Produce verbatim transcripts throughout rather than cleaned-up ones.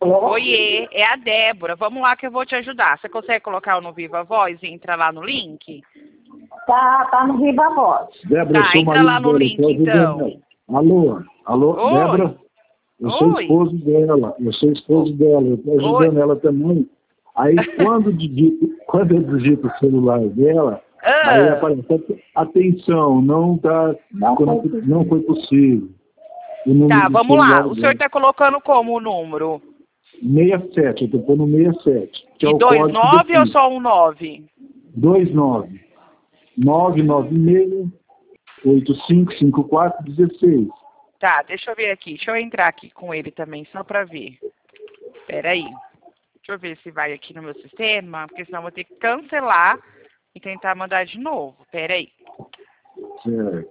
Oiê, é a Débora. Vamos lá que eu vou te ajudar. Você consegue colocar no Viva Voz e entrar lá no link? Tá, tá no Viva Voz. Débora, Tá, eu sou entra lá marido no dela, link, tô ajudando então. ela. Alô, alô, Oi. Débora? Eu sou Oi. esposo dela, eu sou esposo dela, eu tô ajudando Oi. ela também. Aí quando, digito, quando eu digito o celular dela, aí Ah, aparece, atenção, não, tá, Não não, foi não foi possível. O número tá, do vamos lá. celular O senhor dela. tá colocando como o número? sessenta e sete, eu tô pondo sessenta e sete, que é E o dois código nove ou daqui. só um nove? dois nove nove nove seis oito cinco cinco quatro um seis. Tá, deixa eu ver aqui. Deixa eu entrar aqui com ele também, só pra ver. Pera aí. Deixa eu ver se vai aqui no meu sistema, porque senão eu vou ter que cancelar e tentar mandar de novo. Pera aí. Certo.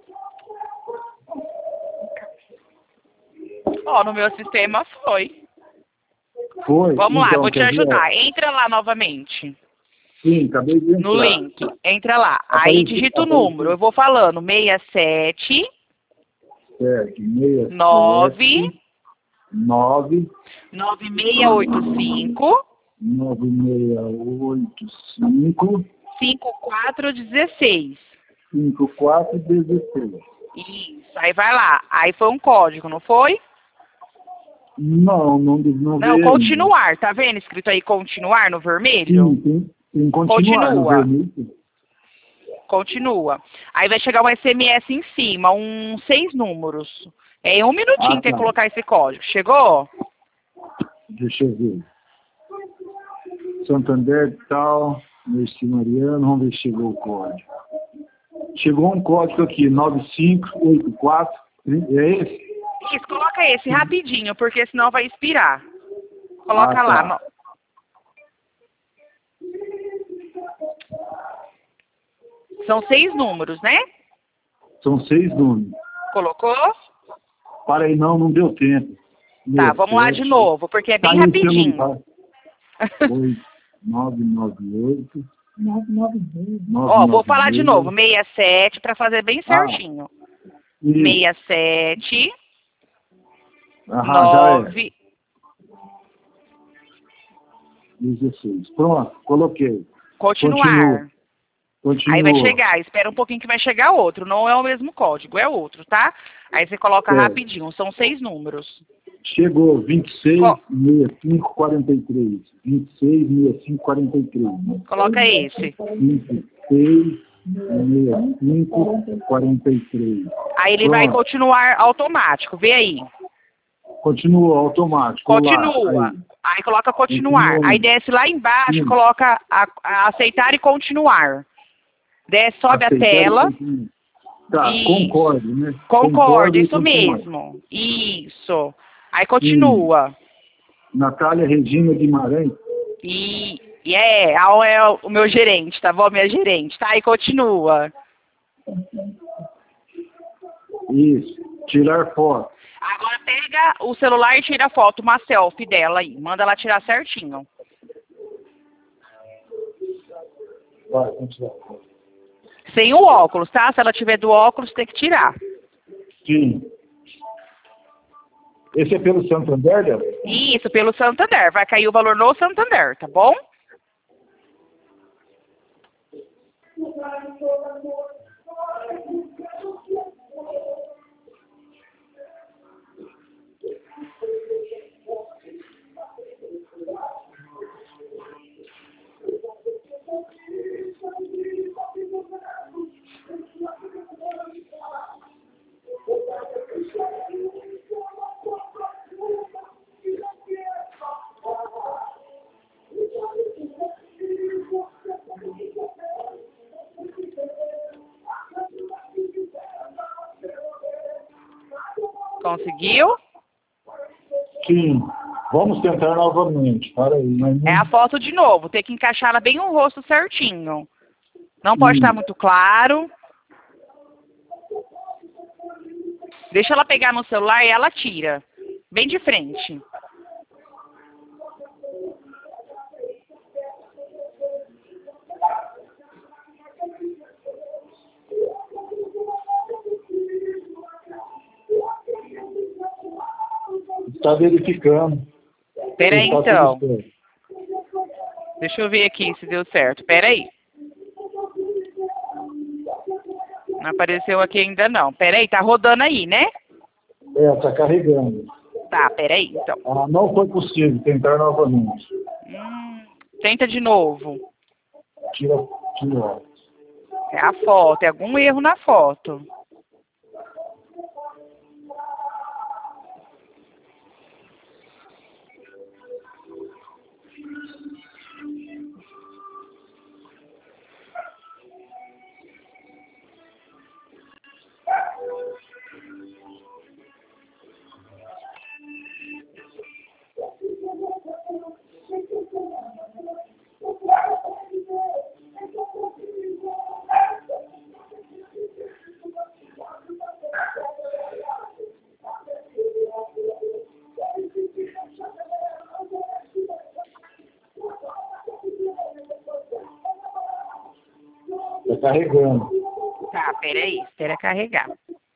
Ó, no meu sistema foi. Foi? Vamos lá, Então, vou te quer ver? ajudar. Entra lá novamente. Sim, acabei de entrar. No link. Entra lá. Aí Apareceu- digita o apareceu- número. Eu vou falando. seis sete Certo, seis nove nove nove seis oito cinco nove seis oito cinco cinco quatro um seis. cinco quatro um seis. Isso. Aí vai lá. Aí foi um código, não foi? Não, não, não, Não, veio. continuar. Tá vendo escrito aí continuar no vermelho? Sim, tem, tem que continuar no Continua. vermelho. Continua. Aí vai chegar um S M S em cima, uns seis números. É em um minutinho Ah, tem que tá. colocar esse código. Chegou? Deixa eu ver. Santander tal, Merci Mariano, vamos ver se chegou o código. Chegou um código aqui, nove cinco oito quatro, é esse? Isso, coloca esse rapidinho, porque senão vai expirar. Coloca Ah, lá. tá. no- São seis números, né? São seis números. Colocou? Para aí, não, não deu tempo. Tá, vamos lá de novo, porque é bem Caiu o rapidinho. celular. oito nove nove oito nove nove dois. Ó, vou falar de novo. seis sete para fazer bem certinho. Isso. seis sete Aham, já é. nove. dezesseis. Pronto, coloquei. Continuar. Continua. Aí vai chegar, espera um pouquinho que vai chegar outro. Não é o mesmo código, é outro, tá? Aí você coloca É. rapidinho, são seis números. Chegou vinte e seis, Co- sessenta e cinco, quarenta e três. vinte e seis, sessenta e cinco, quarenta e três. Coloca esse. vinte e seis, sessenta e cinco, quarenta e três. Aí ele vai Pronto. continuar automático, vê aí. Continua automático. Continua. Lá, aí. Aí coloca continuar. Continua. Aí desce lá embaixo, Sim. coloca a- a aceitar e continuar. Desce, sobe Aceitar a tela. e continuar. Tá, Isso. concordo, né? Concordo, e isso continuar. mesmo. Isso. Aí continua. Natália Regina Guimarães. E, e é, a- é o meu gerente, tá bom? Minha gerente, tá? Aí continua. Isso. Tirar foto. Agora pega o celular e tira a foto, uma selfie dela aí. Manda ela tirar certinho. Vai, vamos tirar foto. Sem o óculos, tá? Se ela tiver do óculos, tem que tirar. Sim. Esse é pelo Santander, Débora? Isso, pelo Santander. Vai cair o valor no Santander, tá bom? Conseguiu? Sim. Vamos tentar novamente. Para aí. Mas não... É a foto de novo. Tem que encaixar ela bem o rosto certinho. Não pode Hum. estar muito claro. Deixa ela pegar no celular e ela tira. Bem de frente. Está verificando. Pera aí, Tá tudo então. certo. Deixa eu ver aqui se deu certo. Pera aí. Não apareceu aqui ainda não. Pera aí, tá rodando aí, né? É, tá carregando. Tá, pera aí, então. Ah, não foi possível tentar novamente. Hum, tenta de novo. Tira, tira. É a foto, tem algum erro na foto. Tá carregando. Tá, pera aí, espera carregar.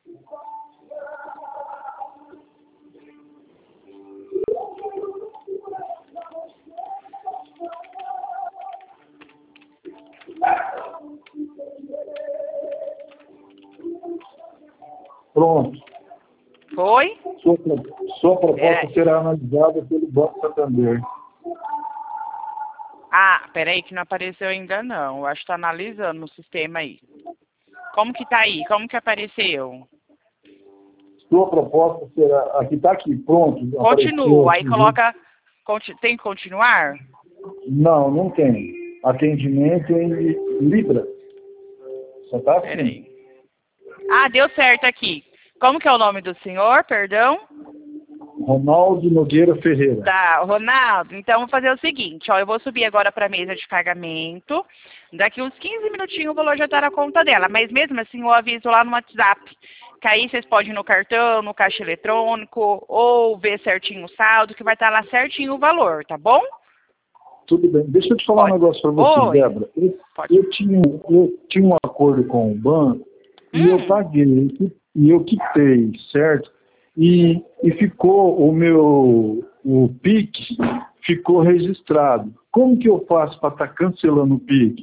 Pronto. Foi? Sua, pro- sua proposta É. será analisada pelo Banco Santander. Ah, pera aí que não apareceu ainda não. Eu acho que tá analisando no sistema aí. Como que tá aí? Como que apareceu? Sua proposta será... Aqui tá aqui, pronto. apareceu Continua, aí aqui, coloca... conti- Tem que continuar? viu? Não, não tem. Atendimento em Libra. Só tá Pera assim. aí. Ah, deu certo aqui. Como que é o nome do senhor, perdão? Ronaldo Nogueira Ferreira. Tá, Ronaldo, então vou fazer o seguinte, ó, eu vou subir agora para a mesa de pagamento, daqui uns quinze minutinhos o valor já tá na conta dela, mas mesmo assim eu aviso lá no WhatsApp, que aí vocês podem ir no cartão, no caixa eletrônico, ou ver certinho o saldo, que vai estar lá certinho o valor, tá bom? Tudo bem. Deixa eu te falar Pode. um negócio para você, Oi. Débora. Eu, Pode. eu, tinha, eu tinha um acordo com o banco e eu Hum. paguei, e eu quitei, certo? E, e ficou o meu, o Pix ficou registrado. Como que eu faço para estar cancelando o Pix?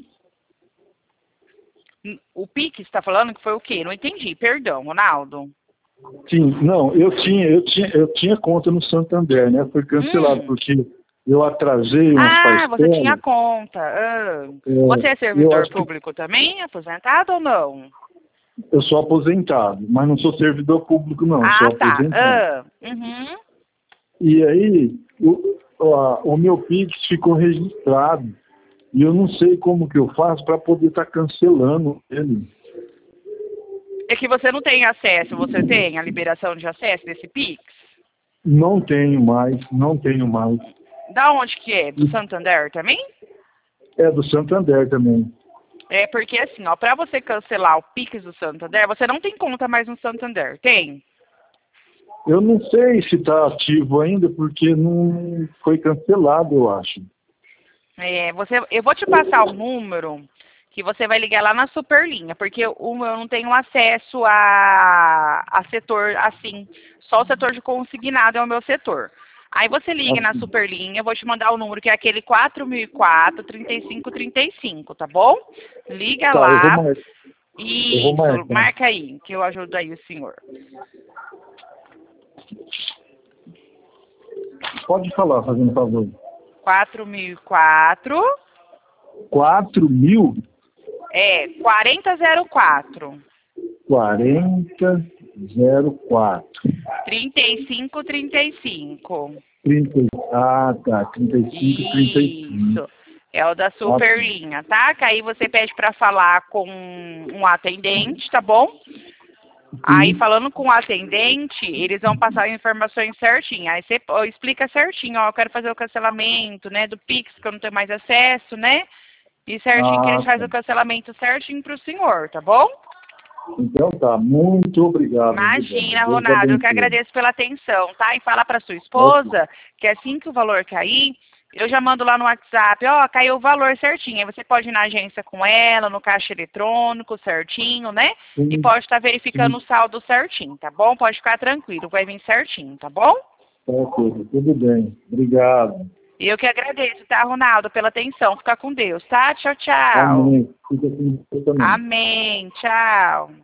O Pix está falando que foi o quê? Não entendi, perdão, Ronaldo. Sim, não, eu tinha, eu tinha, eu tinha conta no Santander, né? Foi cancelado Hum. porque eu atrasei umas Ah, parcelas. você tinha conta. Ah. É, Você é eu servidor acho que público também, aposentado ou não? eu sou aposentado, mas não sou servidor público, não, Ah, sou tá. aposentado. Ah, uhum. E aí, o, a- o meu Pix ficou registrado. E eu não sei como que eu faço para poder estar cancelando ele. É que você não tem acesso, você tem a liberação de acesso desse Pix? Não tenho mais, não tenho mais. Da onde que é? Do Santander também? É do Santander também. É porque assim, ó, para você cancelar o Pix do Santander, você não tem conta mais no Santander, tem? Eu não sei se está ativo ainda, porque não foi cancelado, eu acho. É, você, eu vou te passar o número que você vai ligar lá na Superlinha, porque o, eu não tenho acesso a, a setor assim, só o setor de consignado é o meu setor. Aí você liga na Assim. Superlinha, eu vou te mandar o número que é aquele quatro mil e quatro, trinta e cinco trinta e cinco, tá bom? Liga Tá, eu lá. vou, mar... eu vou Isso, marcar. marca aí, que eu ajudo aí o senhor. Pode falar, fazendo favor. quatro mil e quatro, quatro mil é, quarenta zero quatro, quarenta zero quatro. trinta e cinco trinta e cinco. trinta. Ah, tá. trinta e cinco, trinta e cinco. Isso. É o da Superlinha, tá? Que aí você pede para falar com um atendente, tá bom? Aí, falando com o atendente, eles vão passar as informações certinho. Aí você ó, explica certinho, ó, eu quero fazer o cancelamento, né, do Pix, que eu não tenho mais acesso, né? E certinho que Ah, eles fazem tá. o cancelamento certinho pro senhor, tá bom? Então tá, muito obrigado. Imagina, Deus Ronaldo, eu que abençoe. agradeço pela atenção, tá? E fala pra sua esposa que assim que o valor cair, eu já mando lá no WhatsApp, ó, caiu o valor certinho. Aí você pode ir na agência com ela, no caixa eletrônico certinho, né? E Sim, pode estar verificando sim. o saldo certinho, tá bom? Pode ficar tranquilo, vai vir certinho, tá bom? Ok, tudo bem. Obrigado. E eu que agradeço, tá, Ronaldo, pela atenção. Fica com Deus, tá? Tchau, tchau. Amém. Fica com Deus também. Amém. Tchau.